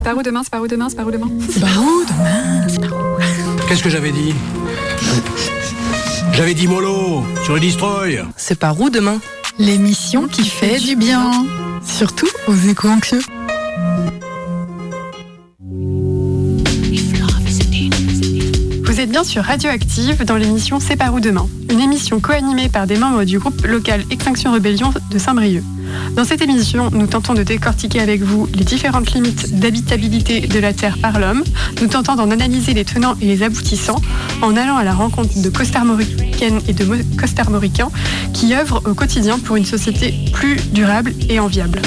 Par où demain? Qu'est-ce que j'avais dit? J'avais dit mollo sur le Destroy. C'est par où demain? L'émission qui fait du bien, surtout aux éco-anxieux. Vous êtes bien sur Radioactive dans l'émission C'est par où demain, une émission co-animée par des membres du groupe local Extinction Rebellion de Saint-Brieuc. Dans cette émission, nous tentons de décortiquer avec vous les différentes limites d'habitabilité de la Terre par l'homme. Nous tentons d'en analyser les tenants et les aboutissants en allant à la rencontre de costarmoricaines et de costarmoricains qui œuvrent au quotidien pour une société plus durable et enviable.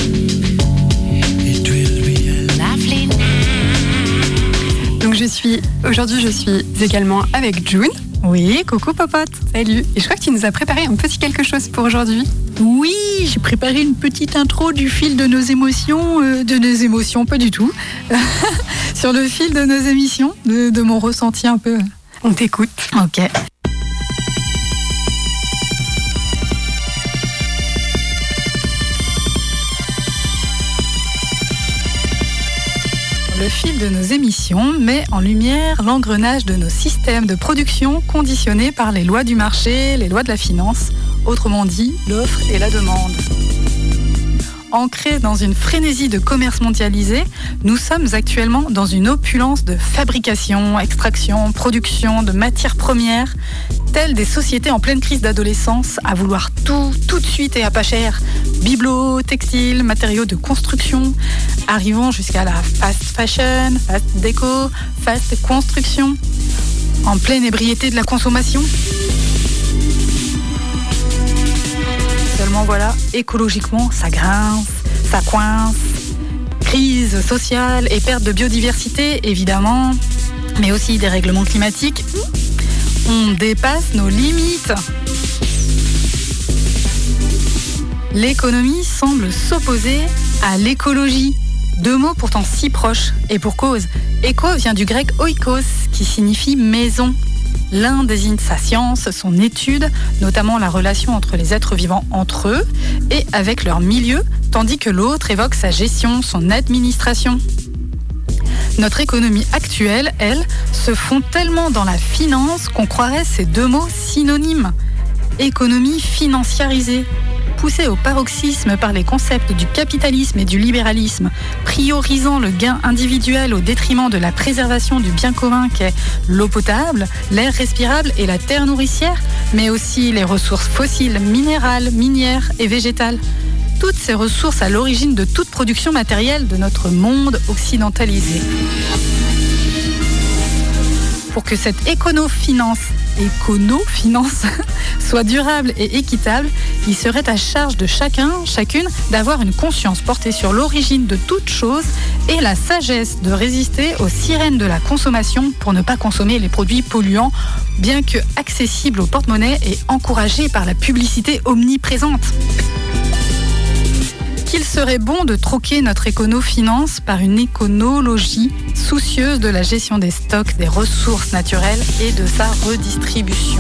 Donc aujourd'hui je suis également avec June. Oui, coucou popote. Salut. Et je crois que tu nous as préparé un petit quelque chose pour aujourd'hui. Oui, j'ai préparé une petite intro du fil de nos émotions, pas du tout, sur le fil de nos émissions, de mon ressenti un peu. On t'écoute. Ok. Le fil de nos émissions met en lumière l'engrenage de nos systèmes de production conditionnés par les lois du marché, les lois de la finance, autrement dit l'offre et la demande. Ancrés dans une frénésie de commerce mondialisé, nous sommes actuellement dans une opulence de fabrication, extraction, production de matières premières, telles des sociétés en pleine crise d'adolescence à vouloir tout de suite et à pas cher. Bibelots, textiles, matériaux de construction, arrivant jusqu'à la fast fashion, fast déco, fast construction, en pleine ébriété de la consommation. Seulement voilà, écologiquement, ça grince, ça coince. Crise sociale et perte de biodiversité, évidemment, mais aussi dérèglement climatique. On dépasse nos limites. L'économie semble s'opposer à l'écologie. Deux mots pourtant si proches, et pour cause. Éco vient du grec oikos, qui signifie maison. L'un désigne sa science, son étude, notamment la relation entre les êtres vivants entre eux et avec leur milieu, tandis que l'autre évoque sa gestion, son administration. Notre économie actuelle, elle, se fond tellement dans la finance qu'on croirait ces deux mots synonymes. Économie financiarisée, poussée au paroxysme par les concepts du capitalisme et du libéralisme, priorisant le gain individuel au détriment de la préservation du bien commun qu'est l'eau potable, l'air respirable et la terre nourricière, mais aussi les ressources fossiles, minérales, minières et végétales. Toutes ces ressources à l'origine de toute production matérielle de notre monde occidentalisé. Pour que cette écono-finance soit durable et équitable, il serait à charge de chacune, d'avoir une conscience portée sur l'origine de toute chose et la sagesse de résister aux sirènes de la consommation pour ne pas consommer les produits polluants, bien que accessibles au porte-monnaie et encouragés par la publicité omniprésente. Qu'il serait bon de troquer notre écono-finance par une éconologie soucieuse de la gestion des stocks, des ressources naturelles et de sa redistribution.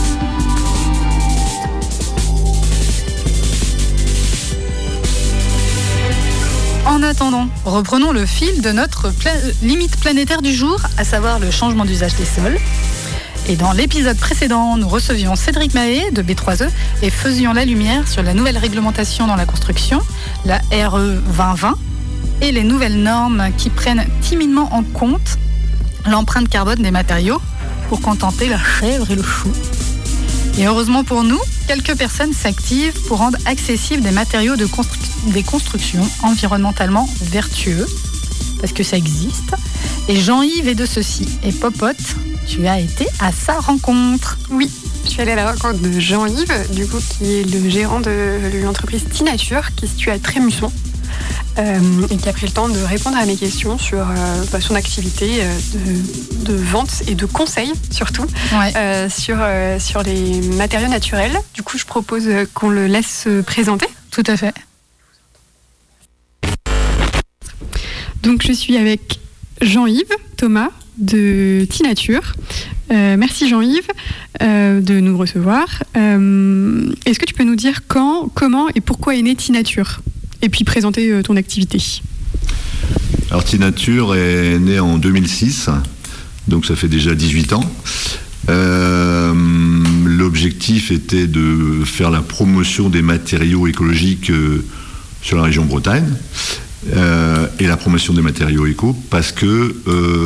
En attendant, reprenons le fil de notre limite planétaire du jour, à savoir le changement d'usage des sols. Et dans l'épisode précédent, nous recevions Cédric Mahé de B3E et faisions la lumière sur la nouvelle réglementation dans la construction, la RE 2020, et les nouvelles normes qui prennent timidement en compte l'empreinte carbone des matériaux pour contenter la chèvre et le chou. Et heureusement pour nous, quelques personnes s'activent pour rendre accessibles des matériaux des constructions environnementalement vertueux, parce que ça existe. Et Jean-Yves est de ceci. Et Popote, tu as été à sa rencontre. Oui, je suis allée à la rencontre de Jean-Yves, du coup, qui est le gérant de l'entreprise Tinature, qui est située à Trémusson, et qui a pris le temps de répondre à mes questions sur son activité de vente et de conseil, surtout, Ouais. sur les matériaux naturels. Du coup, je propose qu'on le laisse se présenter. Tout à fait. Donc, je suis avec Jean-Yves Thomas de Tinature. Merci Jean-Yves de nous recevoir. Est-ce que tu peux nous dire quand, comment et pourquoi est née Tinature ? Et puis présenter ton activité. Alors Tinature est né en 2006, donc ça fait déjà 18 ans. L'objectif était de faire la promotion des matériaux écologiques sur la région Bretagne et la promotion des matériaux éco, parce que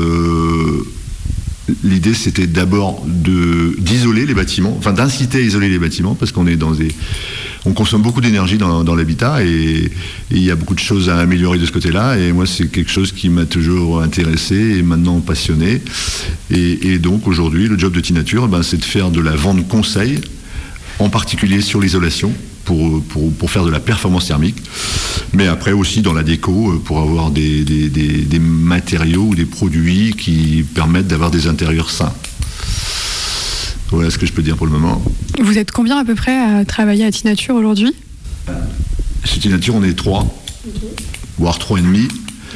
l'idée c'était d'abord d'isoler les bâtiments, enfin d'inciter à isoler les bâtiments, parce qu'on est on consomme beaucoup d'énergie dans l'habitat et il y a beaucoup de choses à améliorer de ce côté-là, et moi c'est quelque chose qui m'a toujours intéressé et maintenant passionné, et donc aujourd'hui le job de Tinature, c'est de faire de la vente conseil, en particulier sur l'isolation, pour faire de la performance thermique, mais après aussi dans la déco, pour avoir des matériaux ou des produits qui permettent d'avoir des intérieurs sains. Voilà ce que je peux dire pour le moment. Vous êtes combien à peu près à travailler à Tinature aujourd'hui ? Chez Tinature, on est 3, voire 3,5.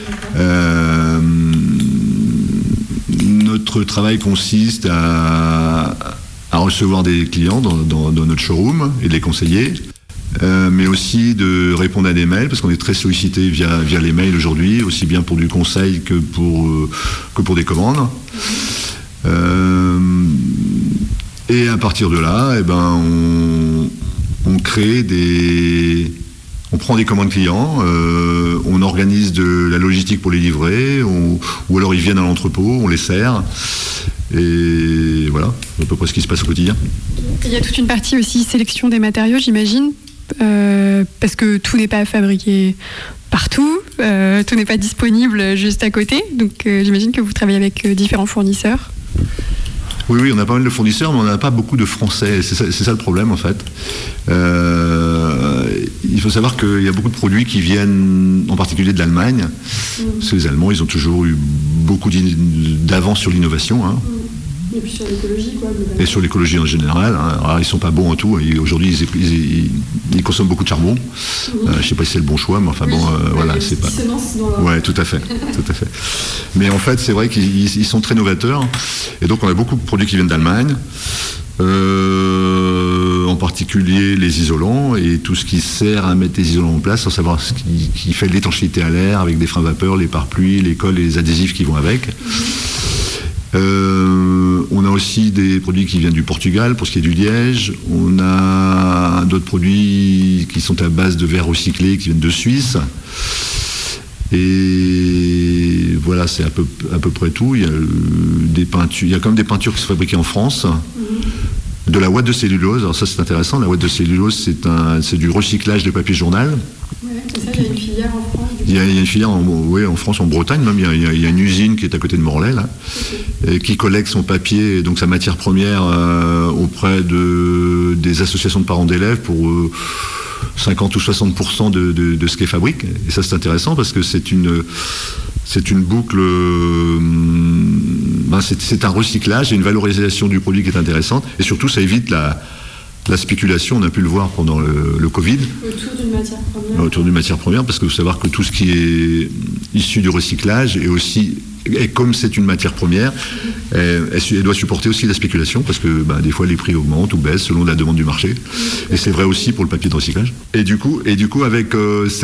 Notre travail consiste à recevoir des clients dans notre showroom et de les conseiller, mais aussi de répondre à des mails, parce qu'on est très sollicité via les mails aujourd'hui, aussi bien pour du conseil que pour des commandes. Et à partir de là, on crée on prend des commandes clients, on organise de la logistique pour les livrer, ou alors ils viennent à l'entrepôt, on les sert. Et voilà, à peu près ce qui se passe au quotidien. Il y a toute une partie aussi sélection des matériaux, j'imagine, parce que tout n'est pas fabriqué partout, tout n'est pas disponible juste à côté, donc j'imagine que vous travaillez avec différents fournisseurs. Oui, on a pas mal de fournisseurs, mais on n'a pas beaucoup de Français. C'est ça le problème, en fait. Il faut savoir qu'il y a beaucoup de produits qui viennent, en particulier de l'Allemagne. Parce que les Allemands, ils ont toujours eu beaucoup d'avance sur l'innovation. Hein. Et puis sur l'écologie, quoi. Et sur l'écologie en général. Hein. Alors, ils ne sont pas bons en tout. Aujourd'hui, ils consomment beaucoup de charbon. Je ne sais pas si c'est le bon choix, mais enfin bon, voilà, c'est pas. Ouais, tout à fait. Mais en fait, c'est vrai qu'ils sont très novateurs. Et donc, on a beaucoup de produits qui viennent d'Allemagne. En particulier les isolants et tout ce qui sert à mettre les isolants en place, sans savoir ce qui fait l'étanchéité à l'air, avec des freins vapeur, les pare-pluis, les cols et les adhésifs qui vont avec. On a aussi des produits qui viennent du Portugal pour ce qui est du liège. On a d'autres produits qui sont à base de verre recyclé qui viennent de Suisse. Et voilà, c'est à peu près tout. Il y a des peintures, il y a quand même des peintures qui sont fabriquées en France. De la ouate de cellulose, alors ça c'est intéressant, la ouate de cellulose c'est du recyclage de papier journal. Ouais, c'est ça, il y a une filière en France. Il y a une filière en France, en Bretagne même, il y a une usine qui est à côté de Morlaix là, qui collecte son papier et donc sa matière première auprès des associations de parents d'élèves pour 50 ou 60% de ce qu'elles fabriquent. Et ça c'est intéressant parce que c'est une boucle, c'est un recyclage et une valorisation du produit qui est intéressante. Et surtout, ça évite la spéculation, on a pu le voir pendant le Covid. Autour d'une matière première, parce que vous savez que tout ce qui est issu du recyclage est aussi, et comme c'est une matière première, elle doit supporter aussi la spéculation, parce que des fois les prix augmentent ou baissent selon la demande du marché. Et c'est vrai aussi pour le papier de recyclage. Et du coup avec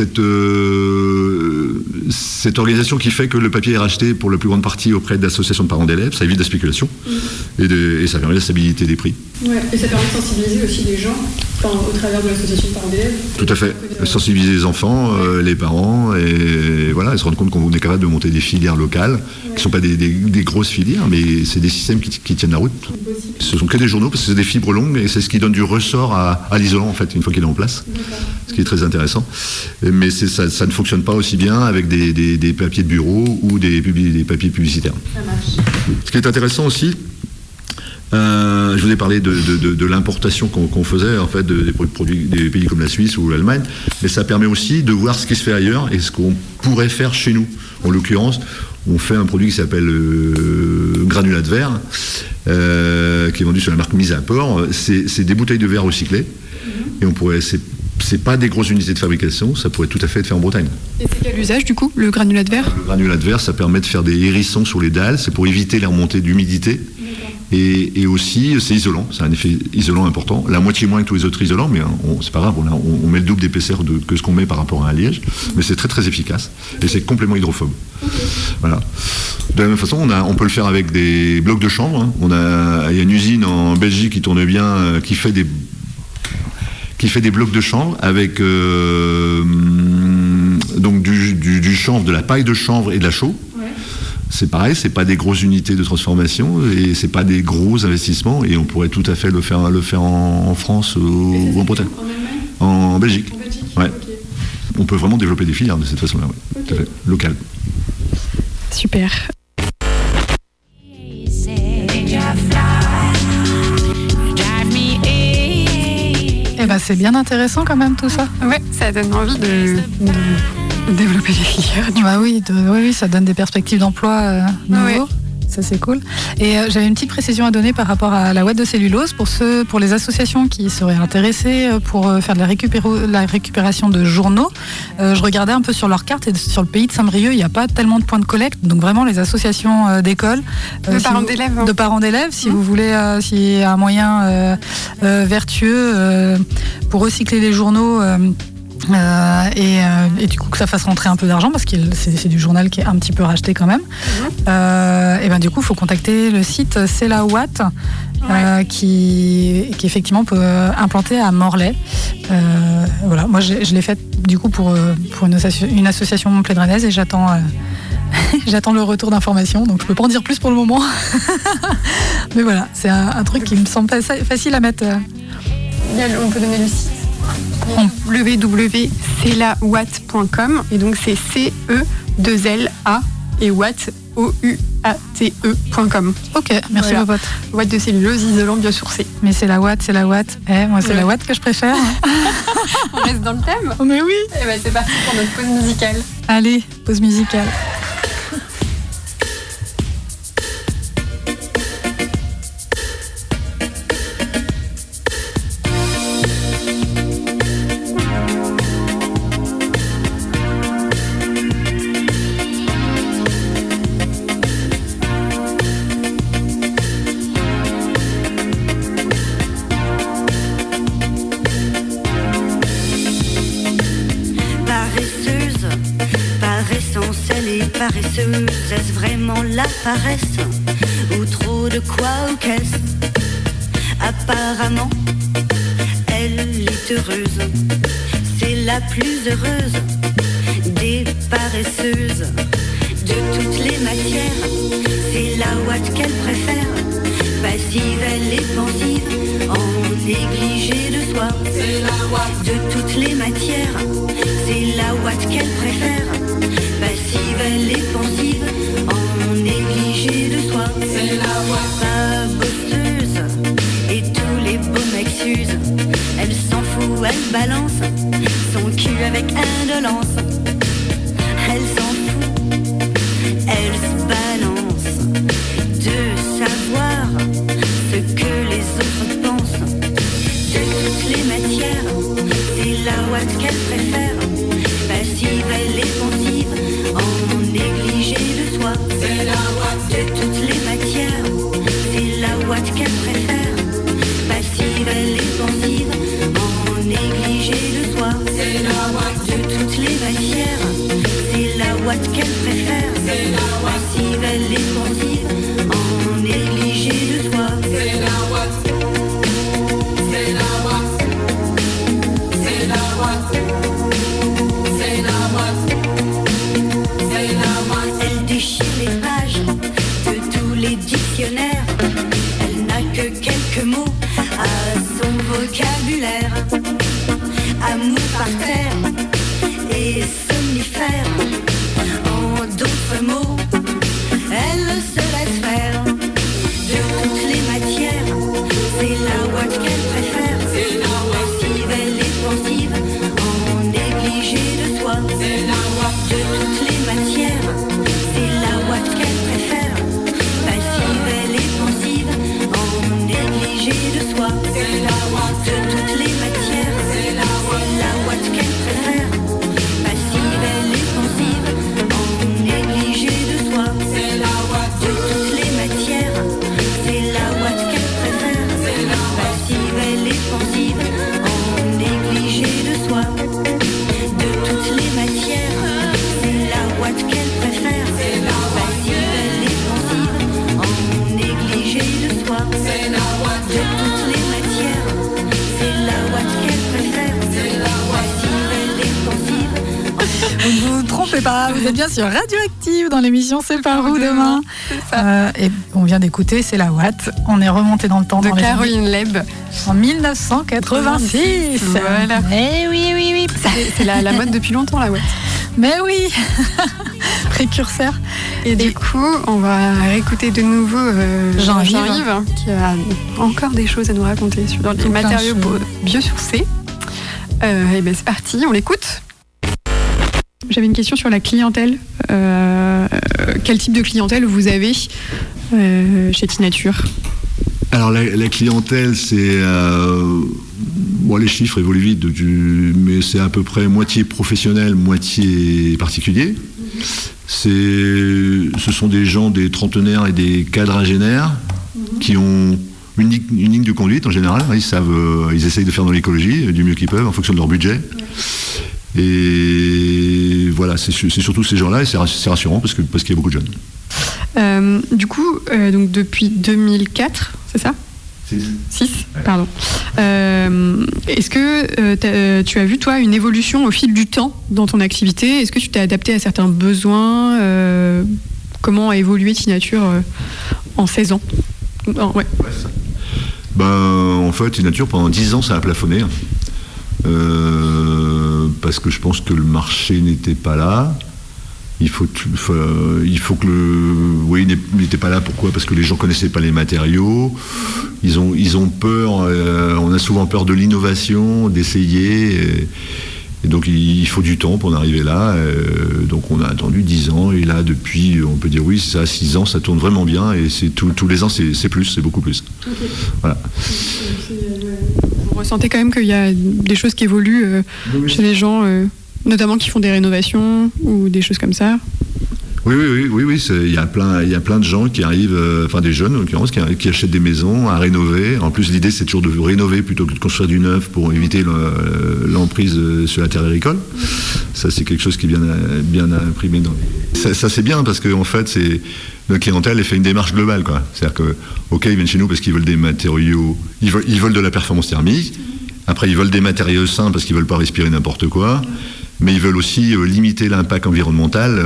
cette organisation qui fait que le papier est racheté pour la plus grande partie auprès d'associations de parents d'élèves, ça évite la spéculation et ça permet la stabilité des prix. Ouais, et ça permet de sensibiliser aussi les gens au travers de l'association de parents d'élèves. Tout à fait. Sensibiliser les enfants, les parents, et voilà, et se rendre compte qu'on est capable de monter des filières locales, qui ne sont pas des grosses filières, mais c'est des systèmes qui tiennent la route. Ce sont que des journaux, parce que c'est des fibres longues, et c'est ce qui donne du ressort à l'isolant, en fait, une fois qu'il est en place. Ce qui est très intéressant. Mais ça ne fonctionne pas aussi bien avec des papiers de bureau ou des papiers publicitaires. Ça marche. Ce qui est intéressant aussi, je vous ai parlé de l'importation qu'on faisait en fait des produits des pays comme la Suisse ou l'Allemagne, mais ça permet aussi de voir ce qui se fait ailleurs et ce qu'on pourrait faire chez nous. En l'occurrence, on fait un produit qui s'appelle granulat de verre, qui est vendu sur la marque Mise à Port. C'est des bouteilles de verre recyclées, et on pourrait, c'est pas des grosses unités de fabrication, ça pourrait tout à fait être fait en Bretagne. Et c'est quel usage du coup, le granulat de verre ? Le granulat de verre, ça permet de faire des hérissons sur les dalles, c'est pour éviter les remontées d'humidité. Et aussi, c'est isolant, c'est un effet isolant important. La moitié moins que tous les autres isolants, mais c'est pas grave, on met le double d'épaisseur que ce qu'on met par rapport à un liège, mais c'est très très efficace et c'est complètement hydrophobe. Voilà. De la même façon, on peut le faire avec des blocs de chanvre. Hein. Il y a une usine en Belgique qui tourne bien, qui fait des blocs de chanvre avec donc du chanvre, de la paille de chanvre et de la chaux. C'est pareil, c'est pas des grosses unités de transformation et c'est pas des gros investissements et on pourrait tout à fait le faire en France ou en Bretagne. En Belgique. Ouais. Okay. On peut vraiment développer des filières de cette façon-là, oui. Okay. Tout à fait. Local. Super. C'est bien intéressant quand même tout ça. Ouais, ça donne envie de développer les filières. Oui, ça donne des perspectives d'emploi nouveaux. Ouais. Ça c'est cool. Et j'avais une petite précision à donner par rapport à la ouate de cellulose pour les associations qui seraient intéressées pour faire de la récupération de journaux. Je regardais un peu sur leur carte et sur le pays de Saint-Brieuc, il n'y a pas tellement de points de collecte. Donc vraiment les associations d'école, de parents d'élèves, si vous voulez, s'il y a un moyen vertueux pour recycler les journaux. Et du coup que ça fasse rentrer un peu d'argent parce que c'est du journal qui est un petit peu racheté quand même. Et ben du coup il faut contacter le site C'est la ouate qui effectivement peut implanter à Morlaix. Voilà, moi je l'ai fait du coup pour une association plédrenaise et j'attends le retour d'information, donc je peux pas en dire plus pour le moment. Mais voilà, c'est un truc qui me semble facile à mettre. On peut donner le site www.celawatt.com et donc c'est CE2LA et watt OUATE.com. Ok, merci voilà. Bobotte. Ouate de cellulose isolant biosourcé. Mais c'est la ouate. Moi c'est la ouate que je préfère. On reste dans le thème. Oh mais oui. Et ben c'est parti pour notre pause musicale. Allez, pause musicale. Est-ce vraiment la paresse ou trop de quoi ou qu'est-ce? Apparemment, elle est heureuse, c'est la plus heureuse des paresseuses. De toutes les matières, c'est la ouate qu'elle préfère. Passive, elle est pensive, en négligé de soi. C'est la ouate. De toutes les matières, c'est la ouate qu'elle préfère. Passive, elle est pensive, en négligé de soi. C'est la ouate. Pas bosseuse, et tous les beaux mecs s'usent. Elle s'en fout, elle balance son cul avec indolence. Elle s'en fout, elle se balance de savoir ce que les autres pensent. De toutes les matières, c'est la ouate qu'elle préfère. Passive, elle est pensive, en négligé de soi. C'est la ouate. De toutes les matières, c'est la ouate qu'elle préfère. Passive, elle est pensive, en négligé de soi. C'est la ouate. De toutes les matières, c'est la ouate qu'elle préfère. C'est la ouate. Passive, elle est pensive, en négligé de soi. C'est la ouate. C'est la ouate. C'est la ouate. C'est la ouate. C'est la ouate. Elle déchire les pages de tous les dictionnaires. Elle n'a que quelques mots à son vocabulaire. Amour par terre et somnifère. En d'autres mots, elle se laisse faire. De toutes les matières, c'est la ouate qu'elle préfère. C'est la ouate. Passive, elle est pensive, en négligé de soi. C'est la ouate. De toutes les matières, c'est la ouate qu'elle préfère. Passive, elle est Voilà, vous êtes bien sur Radioactive dans l'émission C'est par où demain. Et on vient d'écouter C'est la Watt. On est remonté dans le temps. De Caroline Leb. En 1986. Voilà. Eh oui. C'est la mode depuis longtemps, la Watt. Mais oui. Précurseur. Et du coup, on va réécouter de nouveau Jean-Yves, qui a encore des choses à nous raconter sur les matériaux biosourcés. Et ben c'est parti, on l'écoute. J'avais une question sur la clientèle. Quel type de clientèle vous avez chez Tinature ? Alors la clientèle, c'est... les chiffres évoluent vite, mais c'est à peu près moitié professionnel, moitié particulier. Ce sont des gens, des trentenaires et des quadragénaires qui ont une ligne de conduite en général. Ils essayent de faire dans l'écologie du mieux qu'ils peuvent en fonction de leur budget. Et voilà, c'est surtout ces gens-là, et c'est rassurant parce qu'il y a beaucoup de jeunes. Du coup, donc depuis 2004, c'est ça ? 6, pardon. Est-ce que tu as vu, toi, une évolution au fil du temps dans ton activité ? Est-ce que tu t'es adapté à certains besoins ? Comment a évolué Tinature en 16 ans ? Ouais, c'est ça. En fait, Tinature, pendant 10 ans, ça a plafonné. Parce que je pense que le marché n'était pas là. Il faut que il n'était pas là. Pourquoi ? Parce que les gens connaissaient pas les matériaux. Ils ont peur. On a souvent peur de l'innovation, d'essayer. Et donc il faut du temps pour en arriver là. Donc on a attendu 10 ans. Et là, depuis, on peut dire oui, ça 6 ans, ça tourne vraiment bien. Et c'est tous les ans, c'est beaucoup plus. Okay. Voilà. Vous ressentez quand même qu'il y a des choses qui évoluent chez les gens, notamment qui font des rénovations ou des choses comme ça. Oui. Il y a plein de gens qui arrivent, des jeunes en l'occurrence, qui achètent des maisons à rénover. En plus, l'idée, c'est toujours de rénover plutôt que de construire du neuf pour éviter l'emprise sur la terre agricole. Ça, c'est quelque chose qui est bien imprimé dans. Ça, c'est bien parce que en fait, notre clientèle, elle fait une démarche globale, quoi. C'est-à-dire que, ils viennent chez nous parce qu'ils veulent des matériaux, ils veulent de la performance thermique. Après, ils veulent des matériaux sains parce qu'ils veulent pas respirer n'importe quoi. Mais ils veulent aussi limiter l'impact environnemental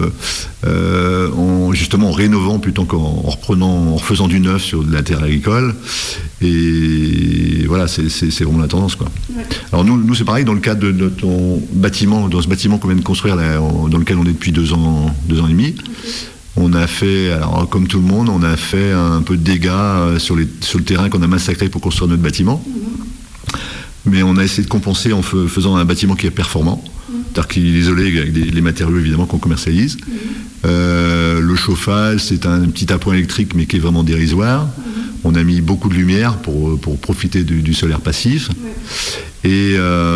en rénovant plutôt qu'en refaisant du neuf sur de la terre agricole. Et voilà, c'est vraiment la tendance, quoi. Ouais. Alors nous c'est pareil, dans le cadre de notre bâtiment, dans ce bâtiment qu'on vient de construire, là, dans lequel on est depuis 2 ans et demi. Okay. On a fait, alors comme tout le monde, on a fait un peu de dégâts sur le terrain qu'on a massacré pour construire notre bâtiment. Mais on a essayé de compenser en faisant un bâtiment qui est performant. C'est-à-dire qu'il est isolé avec les matériaux évidemment qu'on commercialise. Le chauffage, c'est un petit appoint électrique mais qui est vraiment dérisoire. On a mis beaucoup de lumière pour profiter du solaire passif. Et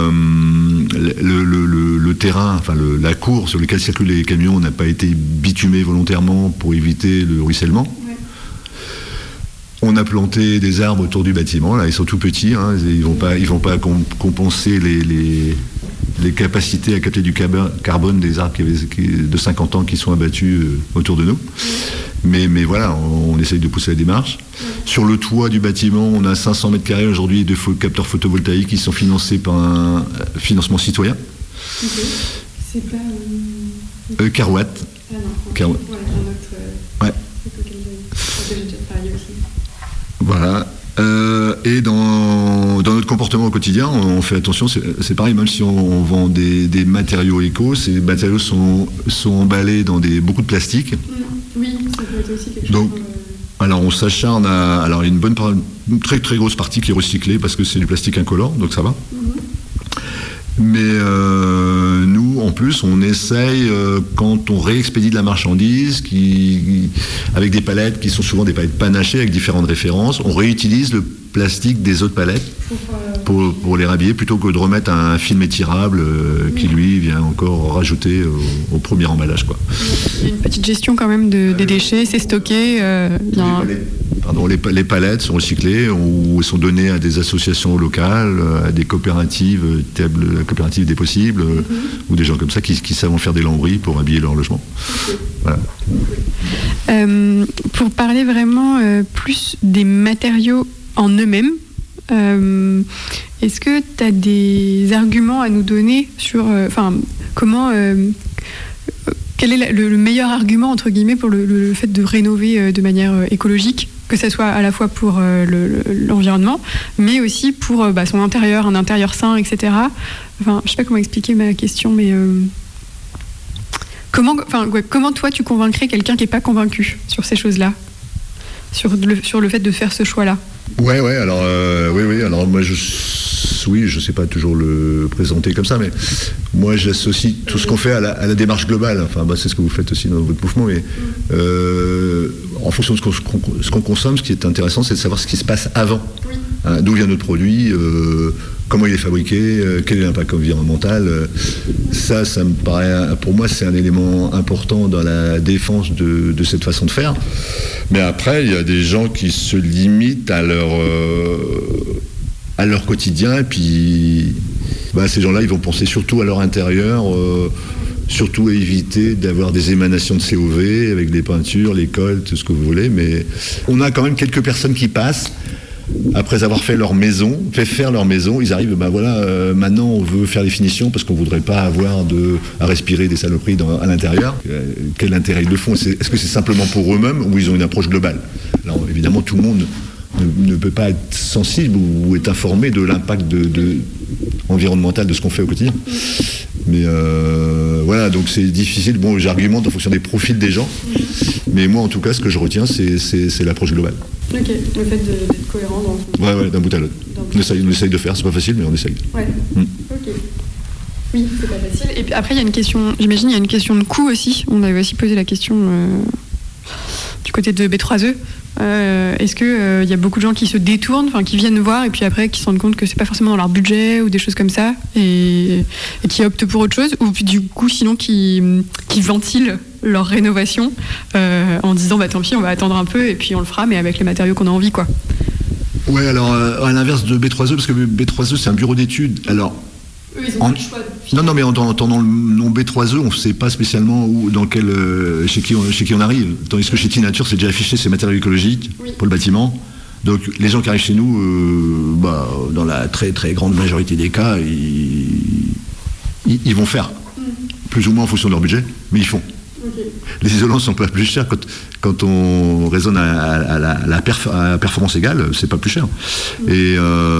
le terrain, la cour sur laquelle circulent les camions n'a pas été bitumé volontairement pour éviter le ruissellement. On a planté des arbres autour du bâtiment. Là, ils sont tout petits. Ils vont pas compenser les capacités à capter du carbone des arbres de 50 ans qui sont abattus autour de nous. Mais voilà, on essaye de pousser la démarche. Sur le toit du bâtiment, on a 500 mètres carrés aujourd'hui de capteurs photovoltaïques qui sont financés par un financement citoyen. Okay. C'est pas... Carwatt. Ah non. Carwatt. Ouais. Voilà. Et dans notre comportement au quotidien, on fait attention, c'est pareil, même si on vend des matériaux éco, ces matériaux sont emballés dans beaucoup de plastique. Oui, ça peut être aussi quelque chose. Donc, alors on s'acharne à une très très grosse partie qui est recyclée parce que c'est du plastique incolore, donc ça va. Mais nous, en plus, on essaye, quand on réexpédie de la marchandise, avec des palettes qui sont souvent des palettes panachées avec différentes références, on réutilise le plastique des autres palettes pour les rhabiller, plutôt que de remettre un film étirable qui, lui, vient encore rajouter au premier emballage, quoi. Il y a une petite gestion quand même des déchets, c'est stocké. Les palettes sont recyclées ou sont données à des associations locales, à des coopératives, la coopérative des possibles, ou des gens comme ça qui savent en faire des lambris pour habiller leur logement. Voilà. Pour parler vraiment plus des matériaux en eux-mêmes, est-ce que tu as Quel est le meilleur argument, entre guillemets, pour le fait de rénover de manière écologique, que ce soit à la fois pour l'environnement, mais aussi pour son intérieur, un intérieur sain, etc. Enfin, je sais pas comment expliquer ma question, mais comment toi tu convaincrais quelqu'un qui n'est pas convaincu sur ces choses-là, sur le fait de faire ce choix-là? Ouais, alors alors moi je sais pas toujours le présenter comme ça, mais moi j'associe tout ce qu'on fait à la démarche globale. Enfin, c'est ce que vous faites aussi dans votre mouvement, mais en fonction de ce qu'on consomme, ce qui est intéressant, c'est de savoir ce qui se passe avant. Oui. Hein, d'où vient notre produit, comment il est fabriqué, quel est l'impact environnemental. Ça me paraît, pour moi, c'est un élément important dans la défense de cette façon de faire. Mais après, il y a des gens qui se limitent à leur quotidien, et puis ces gens-là, ils vont penser surtout à leur intérieur, surtout à éviter d'avoir des émanations de COV avec des peintures, les cols, tout ce que vous voulez. Mais on a quand même quelques personnes qui passent. Après avoir fait faire leur maison, ils arrivent, maintenant on veut faire des finitions parce qu'on voudrait pas avoir à respirer des saloperies à l'intérieur. Quel intérêt ils le font? Est-ce que c'est simplement pour eux-mêmes ou ils ont une approche globale? Alors évidemment, tout le monde ne peut pas être sensible ou être informé de l'impact environnemental de ce qu'on fait au quotidien. Mais donc c'est difficile. Bon, j'argumente en fonction des profils des gens, mais moi en tout cas, ce que je retiens, c'est l'approche globale. Ok, le fait d'être cohérent dans... Ouais, d'un bout à l'autre. On essaye de faire, c'est pas facile, mais on essaye. Ouais, ok. Oui, c'est pas facile. Et puis après, il y a une question, j'imagine, il y a une question de coût aussi. On avait aussi posé la question du côté de B3E. Est-ce qu'il y a beaucoup de gens qui se détournent, qui viennent voir et puis après qui se rendent compte que c'est pas forcément dans leur budget ou des choses comme ça et qui optent pour autre chose, ou puis du coup sinon qui ventilent leur rénovation en disant tant pis, on va attendre un peu et puis on le fera mais avec les matériaux qu'on a envie, quoi. Ouais, alors à l'inverse de B3E, parce que B3E c'est un bureau d'études, alors eux, ils ont pas le choix. Non, mais en entendant le nom B3E, on ne sait pas spécialement chez qui on arrive. Tandis que chez Tinature, c'est déjà affiché, c'est matériaux écologiques pour le bâtiment. Donc les gens qui arrivent chez nous, dans la très très grande majorité des cas, ils vont faire. Plus ou moins en fonction de leur budget, mais ils font. Okay. Les isolants sont pas plus chers quand on raisonne à la performance égale, c'est pas plus cher. Et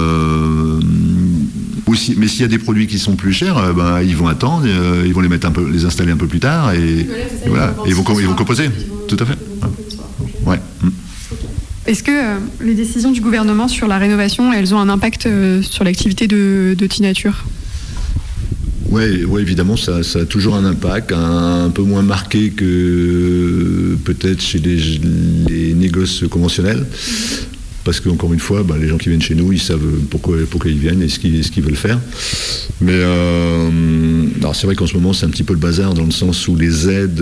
aussi, mais s'il y a des produits qui sont plus chers, ils vont attendre, ils vont les installer un peu plus tard et ils vont composer. Tout à fait. Ouais. Est-ce que les décisions du gouvernement sur la rénovation, elles ont un impact sur l'activité de Tinature ? Oui, évidemment, ça a toujours un impact, un peu moins marqué que peut-être chez les négoces conventionnels. Parce qu'encore une fois, les gens qui viennent chez nous, ils savent pourquoi ils viennent et ce qu'ils veulent faire. Mais alors c'est vrai qu'en ce moment, c'est un petit peu le bazar dans le sens où les aides,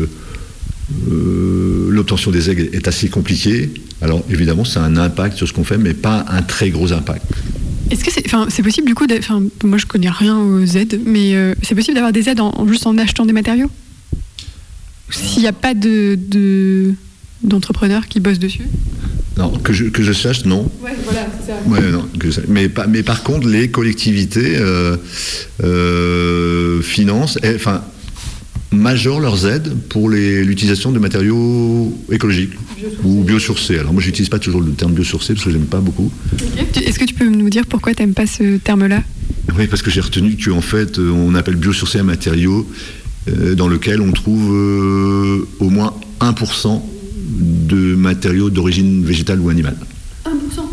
l'obtention des aides est assez compliquée. Alors évidemment, ça a un impact sur ce qu'on fait, mais pas un très gros impact. Est-ce que c'est possible du coup, moi je connais rien aux aides, mais c'est possible d'avoir des aides juste en achetant des matériaux ? S'il n'y a pas d'entrepreneurs qui bossent dessus ? Non, que je sache, non. Ouais, voilà, c'est ça. Ouais, non, mais par contre, les collectivités financent, majorent leurs aides pour l'utilisation de matériaux écologiques ou biosourcés. Alors moi, j'utilise pas toujours le terme biosourcé parce que j'aime pas beaucoup. Okay. Est-ce que tu peux nous dire pourquoi tu n'aimes pas ce terme-là ? Oui, parce que j'ai retenu qu'en fait, on appelle biosourcé un matériau dans lequel on trouve au moins 1% de matériaux d'origine végétale ou animale. 1% ?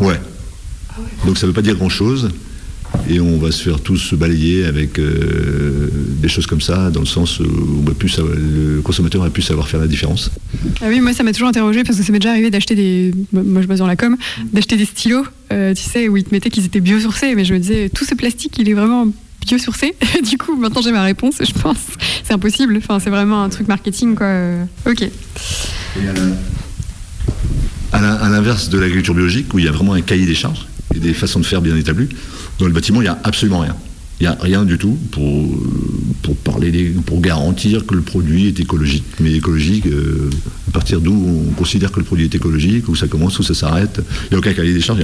Ouais. Ah ouais. Donc ça ne veut pas dire grand-chose. Et on va se faire tous balayer avec des choses comme ça, dans le sens où le consommateur a pu savoir faire la différence. Ah oui, moi ça m'a toujours interrogé parce que ça m'est déjà arrivé d'acheter moi je bosse dans la com, d'acheter des stylos, tu sais, où ils te mettaient qu'ils étaient biosourcés, mais je me disais, tout ce plastique, il est vraiment biosourcé. Du coup, maintenant j'ai ma réponse, je pense. C'est impossible, c'est vraiment un truc marketing, quoi. Ok. Et à l'inverse de l'agriculture biologique, où il y a vraiment un cahier des charges et des façons de faire bien établies, dans le bâtiment, il n'y a absolument rien. Il n'y a rien du tout pour garantir que le produit est écologique. Mais écologique, à partir d'où on considère que le produit est écologique, où ça commence, où ça s'arrête. Il n'y a aucun cahier des charges, il n'y a rien.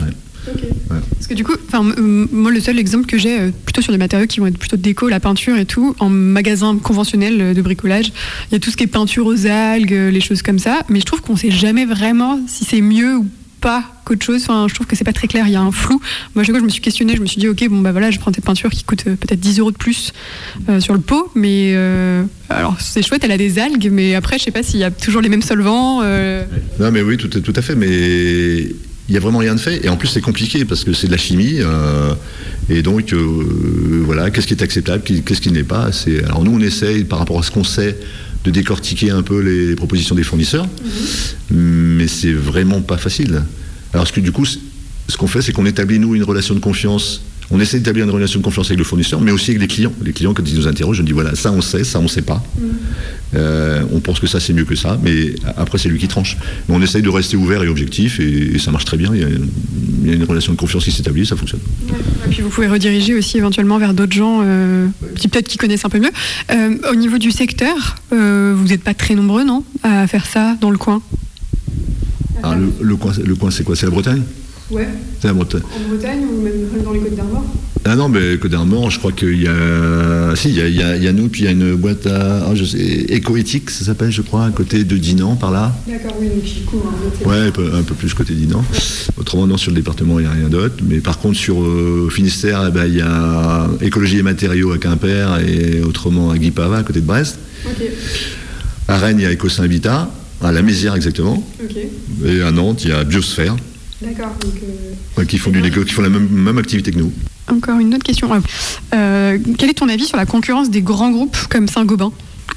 Okay. Ouais. Parce que du coup, moi le seul exemple que j'ai, plutôt sur des matériaux qui vont être plutôt déco, la peinture et tout, en magasin conventionnel de bricolage, il y a tout ce qui est peinture aux algues, les choses comme ça, mais je trouve qu'on sait jamais vraiment si c'est mieux ou pas qu'autre chose. Enfin, je trouve que c'est pas très clair, il y a un flou. Moi, à chaque fois, je me suis questionnée, je me suis dit, ok, bon, bah voilà, je prends cette peinture qui coûte peut-être 10 € de plus sur le pot, mais alors c'est chouette, elle a des algues, mais après, je sais pas s'il y a toujours les mêmes solvants. Non, mais oui, tout à fait, mais il y a vraiment rien de fait, et en plus, c'est compliqué parce que c'est de la chimie, et donc, voilà, qu'est-ce qui est acceptable, qu'est-ce qui n'est pas. Alors, nous, on essaye, par rapport à ce qu'on sait, de décortiquer un peu les propositions des fournisseurs, mais c'est vraiment pas facile. Alors du coup, ce qu'on fait, c'est qu'on établit, nous, une relation de confiance. On essaie d'établir une relation de confiance avec le fournisseur, mais aussi avec les clients. Les clients, quand ils nous interrogent, je dis voilà, ça on sait, ça on sait pas. On pense que ça c'est mieux que ça, mais après c'est lui qui tranche. Mais on essaye de rester ouvert et objectif, et ça marche très bien. Il y a une relation de confiance qui s'établit, ça fonctionne. Et puis vous pouvez rediriger aussi éventuellement vers d'autres gens qui peut-être qui connaissent un peu mieux. Au niveau du secteur, vous n'êtes pas très nombreux, non, à faire ça dans le coin? Alors, le coin c'est quoi? C'est la Bretagne? Ouais. C'est la Bretagne. En Bretagne ou même dans les Côtes d'Armor? Ah non, mais Côtes d'Armor, je crois qu'il y a... Si, il y a nous, puis il y a une boîte à... je sais, Écoéthique, ça s'appelle, je crois, à côté de Dinan, par là. D'accord, oui, donc qui court Ouais, un peu plus côté Dinan. Ouais. Autrement, non, sur le département, il n'y a rien d'autre. Mais par contre, sur Finistère, il y a Écologie et Matériaux à Quimper, et autrement à Guipava, à côté de Brest. Okay. À Rennes, il y a Écossin Habitat, à La Mézière exactement. Okay. Et à Nantes, il y a Biosphère. D'accord. Donc, qui font la même activité que nous. Encore une autre question. Quel est ton avis sur la concurrence des grands groupes comme Saint-Gobain?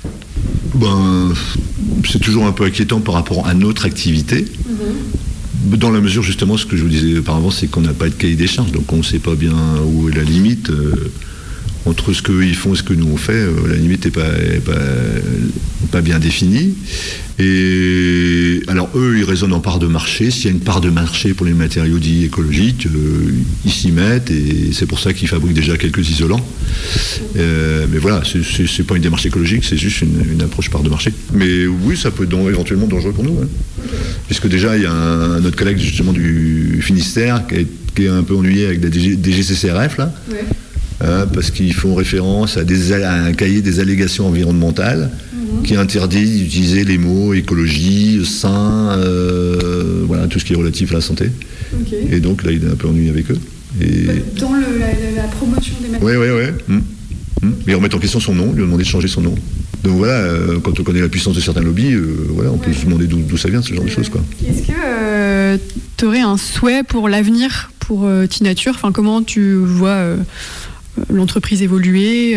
C'est toujours un peu inquiétant par rapport à notre activité. Dans la mesure, justement, ce que je vous disais auparavant, c'est qu'on n'a pas de cahier des charges. Donc on ne sait pas bien où est la limite. Entre ce qu'eux ils font et ce que nous on fait, la limite n'est pas bien définie. Et alors eux, ils raisonnent en part de marché. S'il y a une part de marché pour les matériaux dits écologiques, ils s'y mettent, et c'est pour ça qu'ils fabriquent déjà quelques isolants. Mais voilà, c'est pas une démarche écologique, c'est juste une approche part de marché. Mais oui, ça peut être éventuellement dangereux pour nous, hein. Puisque déjà, il y a un autre collègue justement du Finistère qui est un peu ennuyé avec la DGCCRF là. Ouais. Parce qu'ils font référence à un cahier des allégations environnementales qui interdit d'utiliser les mots écologie, sain, voilà, tout ce qui est relatif à la santé. Okay. Et donc là, il est un peu ennuyé avec eux. Et... Dans la promotion des matériaux. Oui. Mais remettre en question son nom, lui demander de changer son nom. Donc voilà, quand on connaît la puissance de certains lobbies, voilà, on peut se demander d'où ça vient, ce genre de choses, quoi. Est-ce que tu aurais un souhait pour l'avenir, pour Tinature? Enfin, comment tu vois l'entreprise évoluer,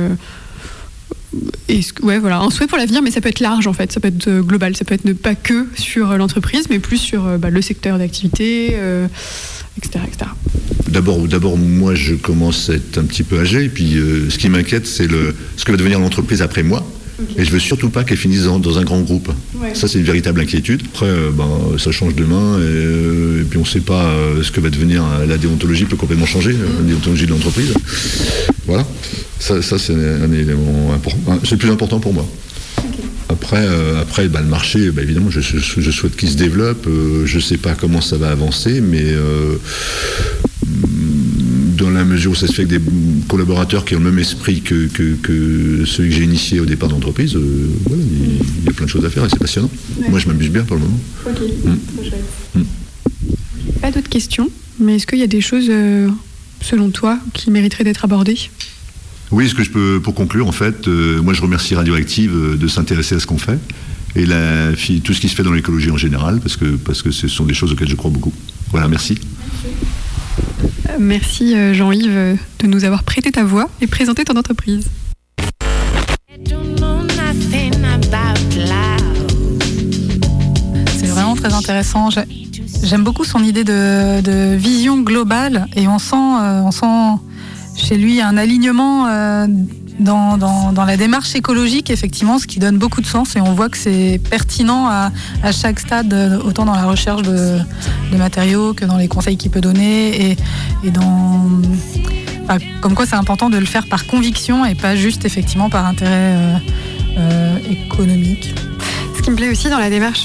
voilà, un souhait pour l'avenir, mais ça peut être large en fait, ça peut être global, ça peut être pas que sur l'entreprise, mais plus sur le secteur d'activité, etc. D'abord, moi je commence à être un petit peu âgé, et puis ce qui m'inquiète, c'est ce que va devenir l'entreprise après moi. Okay. Et je veux surtout pas qu'elle finisse dans un grand groupe. Ouais. Ça, c'est une véritable inquiétude. Après, ça change demain, et puis on ne sait pas ce que va devenir. La déontologie peut complètement changer, la déontologie de l'entreprise. Voilà. Ça c'est un élément important. C'est le plus important pour moi. Okay. Après, le marché, évidemment, je souhaite qu'il se développe. Je ne sais pas comment ça va avancer, mais dans la mesure où ça se fait avec des collaborateurs qui ont le même esprit que ceux que j'ai initiés au départ de l'entreprise, voilà, il y a plein de choses à faire et c'est passionnant. Ouais. Moi, je m'amuse bien pour le moment. Ok, Pas d'autres questions, mais est-ce qu'il y a des choses, selon toi, qui mériteraient d'être abordées? Oui, pour conclure, en fait, moi je remercie Radioactive de s'intéresser à ce qu'on fait et tout ce qui se fait dans l'écologie en général, parce que ce sont des choses auxquelles je crois beaucoup. Voilà, merci. Merci Jean-Yves de nous avoir prêté ta voix et présenté ton entreprise. C'est vraiment très intéressant. J'aime beaucoup son idée de vision globale, et on sent chez lui un alignement dans la démarche écologique, effectivement, ce qui donne beaucoup de sens, et on voit que c'est pertinent à chaque stade, autant dans la recherche de matériaux que dans les conseils qu'il peut donner, et comme quoi c'est important de le faire par conviction et pas juste effectivement par intérêt économique. qui me plaît aussi dans la démarche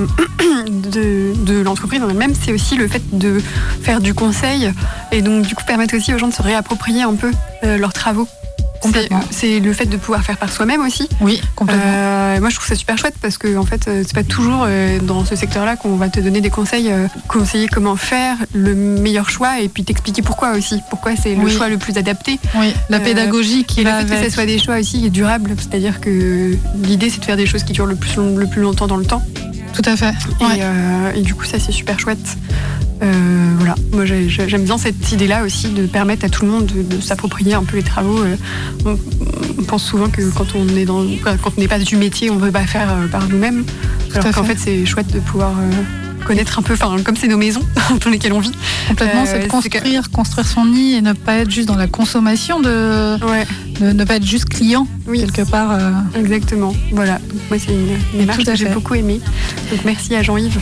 de l'entreprise en elle-même, c'est aussi le fait de faire du conseil et donc du coup permettre aussi aux gens de se réapproprier un peu leurs travaux. C'est le fait de pouvoir faire par soi-même aussi. Oui, complètement. Moi, je trouve ça super chouette parce que en fait, c'est pas toujours dans ce secteur-là qu'on va te donner des conseils, conseiller comment faire le meilleur choix et puis t'expliquer pourquoi aussi. Pourquoi c'est le choix le plus adapté. Oui, la pédagogie qui va le fait avec. que ce soit des choix aussi durables, c'est-à-dire que l'idée, c'est de faire des choses qui durent le plus longtemps dans le temps. Tout à fait. Ouais. Et du coup, ça, c'est super chouette. Voilà, moi j'aime bien cette idée-là aussi de permettre à tout le monde de s'approprier un peu les travaux. On pense souvent que quand on n'est pas du métier, on ne veut pas faire par nous-mêmes. Alors qu'en fait, c'est chouette de pouvoir connaître un peu, comme c'est nos maisons dans lesquelles on vit. Complètement, c'est de construire son nid et ne pas être juste dans la consommation, de ne pas être juste client, quelque part. Exactement, voilà. Donc, moi, c'est une démarche que j'ai beaucoup aimée. Donc merci à Jean-Yves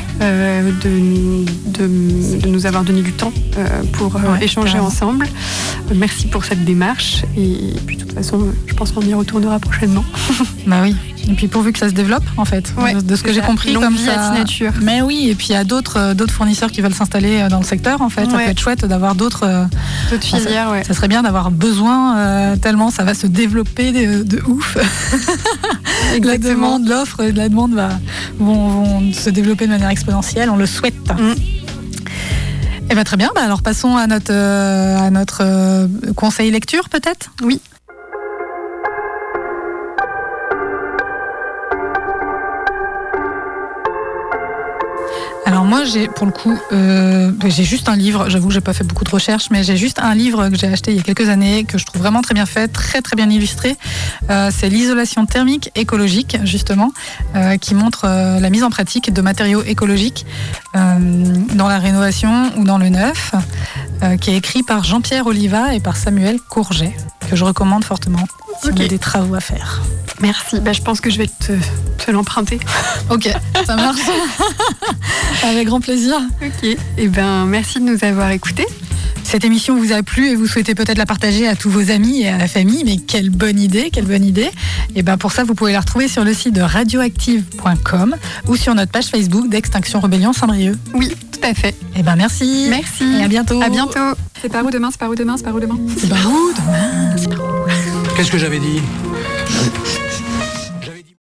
de nous avoir donné du temps pour échanger ensemble. Merci pour cette démarche. Et puis de toute façon, je pense qu'on y retournera prochainement. Bah oui. Et puis pourvu que ça se développe, en fait, de ce que j'ai compris, comme ça. Signature. Mais oui, et puis il y a d'autres fournisseurs qui veulent s'installer dans le secteur, en fait. Ça peut être chouette d'avoir d'autres filières. Ça serait bien d'avoir besoin, tellement ça va se développer de ouf. L'offre et la demande vont se développer de manière exponentielle, on le souhaite. Et bien très bien, alors passons à notre conseil lecture, peut-être. Oui. Alors moi, pour le coup, j'ai juste un livre, j'avoue que j'ai pas fait beaucoup de recherches, mais j'ai juste un livre que j'ai acheté il y a quelques années, que je trouve vraiment très bien fait, très très bien illustré. C'est l'isolation thermique écologique, justement, qui montre la mise en pratique de matériaux écologiques dans la rénovation ou dans le neuf, qui est écrit par Jean-Pierre Oliva et par Samuel Courget, que je recommande fortement si on a des travaux à faire. Merci, je pense que je vais te l'emprunter. Ok, ça marche. Avec grand plaisir. Ok, merci de nous avoir écoutés. Cette émission vous a plu et vous souhaitez peut-être la partager à tous vos amis et à la famille, mais quelle bonne idée. Et pour ça, vous pouvez la retrouver sur le site de radioactive.com ou sur notre page Facebook d'Extinction Rebellion Saint-Brieuc. Oui, tout à fait. Merci. Merci. Et à bientôt. À bientôt. C'est par où demain ? Qu'est-ce que j'avais dit ?